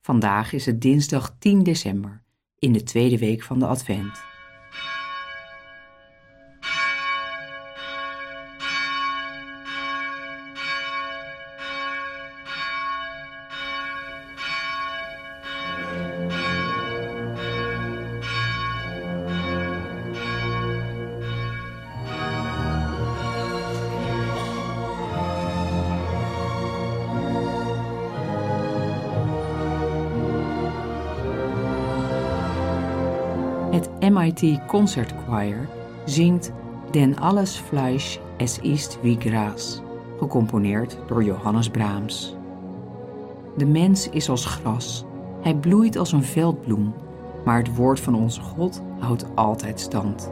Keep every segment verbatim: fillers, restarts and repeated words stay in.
Vandaag is het dinsdag tien december, in de tweede week van de Advent. Het M I T Concert Choir zingt Den alles Fleisch es ist wie Gras, gecomponeerd door Johannes Brahms. De mens is als gras, hij bloeit als een veldbloem, maar het woord van onze God houdt altijd stand.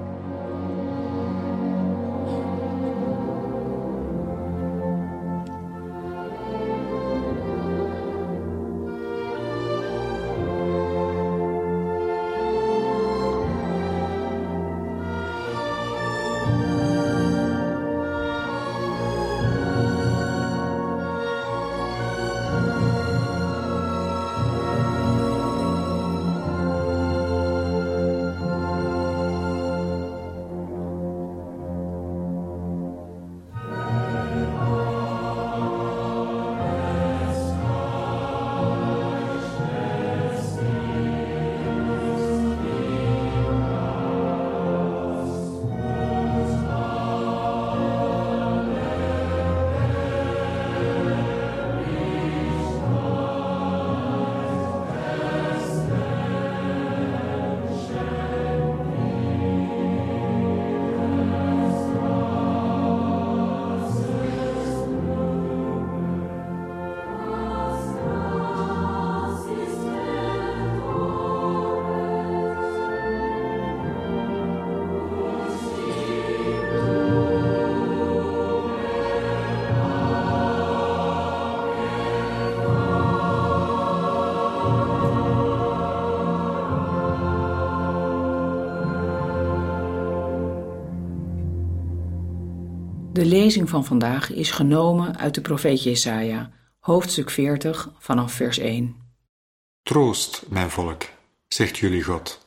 De lezing van vandaag is genomen uit de profeet Jesaja, hoofdstuk veertig, vanaf vers één. Troost, mijn volk, zegt jullie God.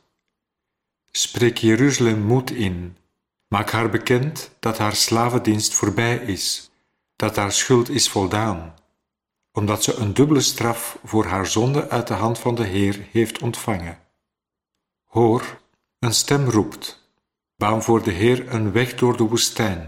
Spreek Jeruzalem moed in. Maak haar bekend dat haar slavendienst voorbij is, dat haar schuld is voldaan, omdat ze een dubbele straf voor haar zonde uit de hand van de Heer heeft ontvangen. Hoor, een stem roept, baan voor de Heer een weg door de woestijn.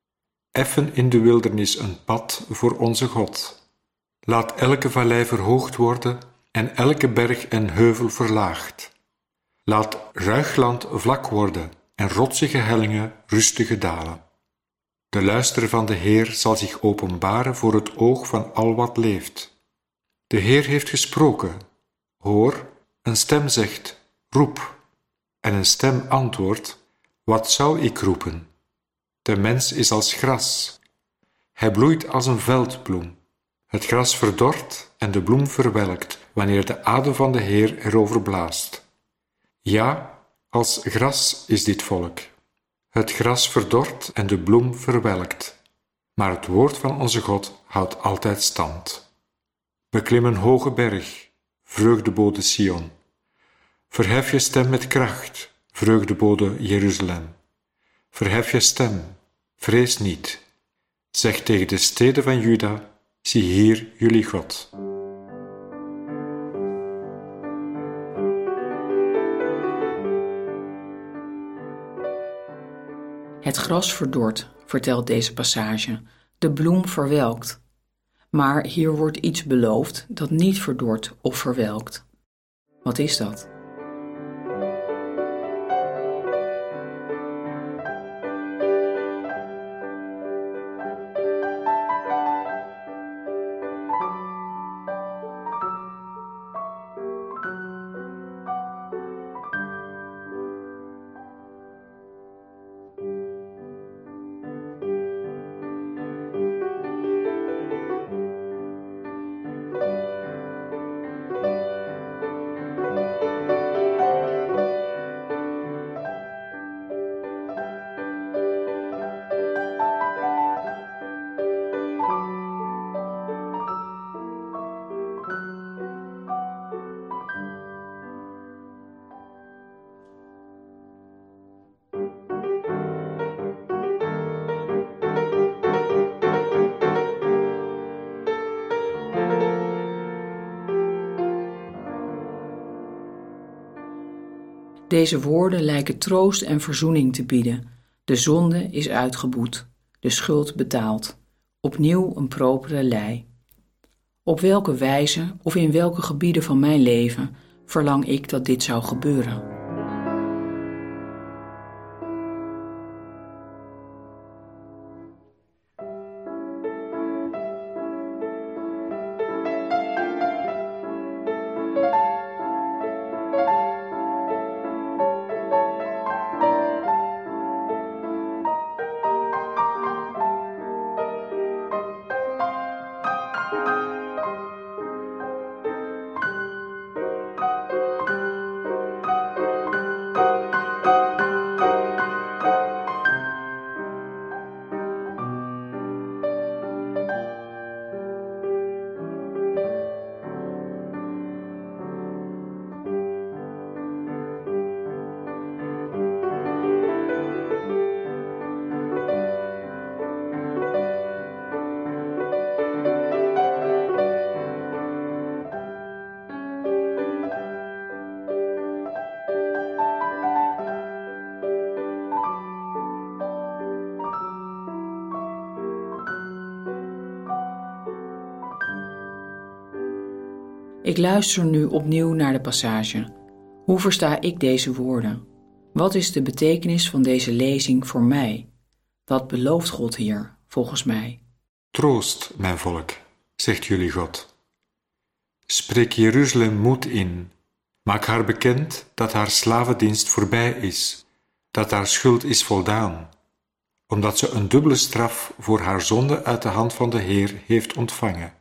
Effen in de wildernis een pad voor onze God. Laat elke vallei verhoogd worden en elke berg en heuvel verlaagd. Laat ruig land vlak worden en rotsige hellingen rustige dalen. De luister van de Heer zal zich openbaren voor het oog van al wat leeft. De Heer heeft gesproken. Hoor, een stem zegt, roep. En een stem antwoordt, wat zou ik roepen? De mens is als gras. Hij bloeit als een veldbloem. Het gras verdort en de bloem verwelkt, wanneer de adem van de Heer erover blaast. Ja, als gras is dit volk. Het gras verdort en de bloem verwelkt. Maar het woord van onze God houdt altijd stand. Beklim een hoge berg, vreugdebode Sion. Verhef je stem met kracht, vreugdebode Jeruzalem. Verhef je stem, vrees niet. Zeg tegen de steden van Juda, zie hier jullie God. Het gras verdort, vertelt deze passage, de bloem verwelkt. Maar hier wordt iets beloofd dat niet verdort of verwelkt. Wat is dat? Deze woorden lijken troost en verzoening te bieden. De zonde is uitgeboet, de schuld betaald, opnieuw een propere lei. Op welke wijze of in welke gebieden van mijn leven verlang ik dat dit zou gebeuren? Ik luister nu opnieuw naar de passage. Hoe versta ik deze woorden? Wat is de betekenis van deze lezing voor mij? Wat belooft God hier, volgens mij? Troost, mijn volk, zegt jullie God. Spreek Jeruzalem moed in. Maak haar bekend dat haar slavendienst voorbij is, dat haar schuld is voldaan, omdat ze een dubbele straf voor haar zonde uit de hand van de Heer heeft ontvangen.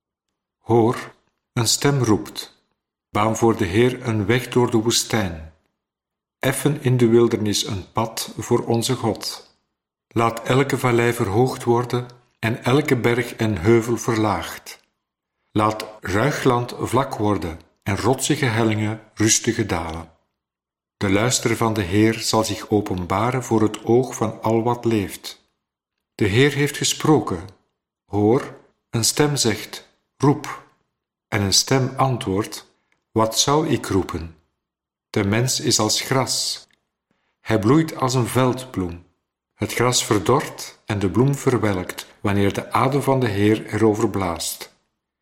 Hoor, een stem roept, baan voor de Heer een weg door de woestijn. Effen in de wildernis een pad voor onze God. Laat elke vallei verhoogd worden en elke berg en heuvel verlaagd. Laat ruig land vlak worden en rotsige hellingen rustige dalen. De luister van de Heer zal zich openbaren voor het oog van al wat leeft. De Heer heeft gesproken. Hoor, een stem zegt, roep. En een stem antwoordt, wat zou ik roepen? De mens is als gras. Hij bloeit als een veldbloem. Het gras verdort en de bloem verwelkt, wanneer de adem van de Heer erover blaast.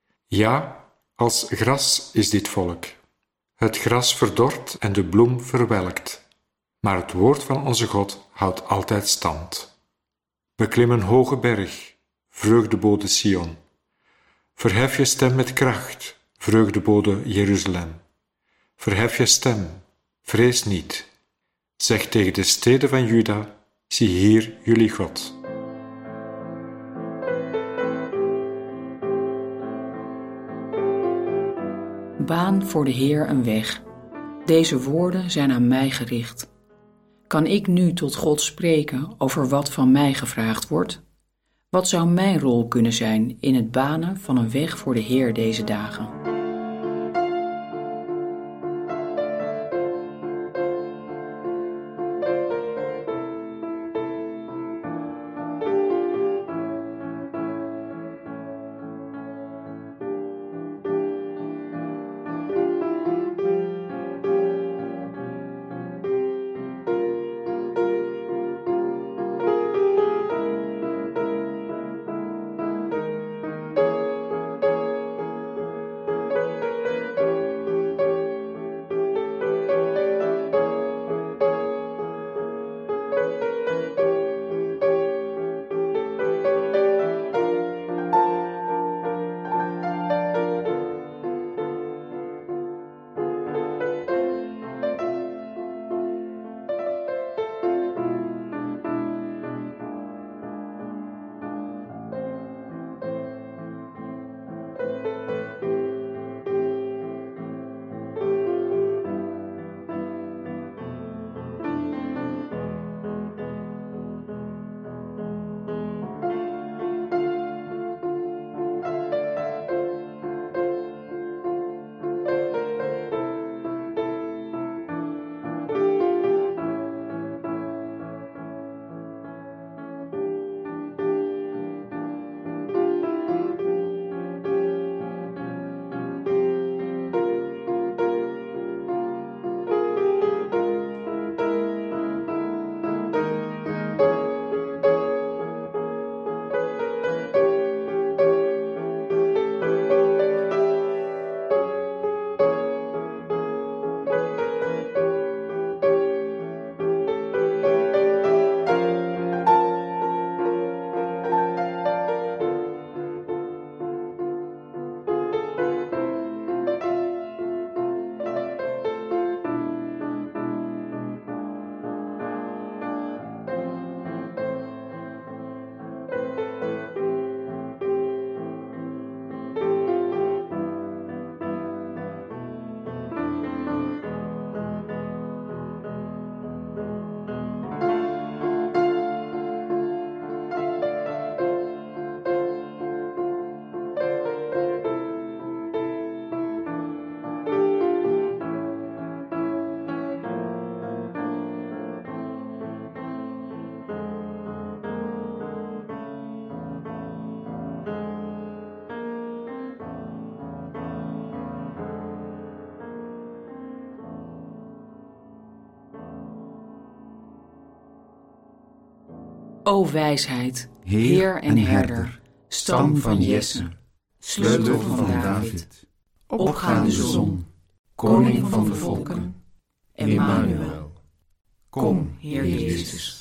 Ja, als gras is dit volk. Het gras verdort en de bloem verwelkt. Maar het woord van onze God houdt altijd stand. Beklim een hoge berg, vreugdebode Sion. Verhef je stem met kracht, vreugdebode Jeruzalem. Verhef je stem, vrees niet. Zeg tegen de steden van Juda, zie hier jullie God. Baan voor de Heer een weg. Deze woorden zijn aan mij gericht. Kan ik nu tot God spreken over wat van mij gevraagd wordt? Wat zou mijn rol kunnen zijn in het banen van een weg voor de Heer deze dagen? O wijsheid, Heer en herder, stam van Jesse, sleutel van David, opgaande zon, koning van de volken, Emmanuel. Kom, Heer Jezus.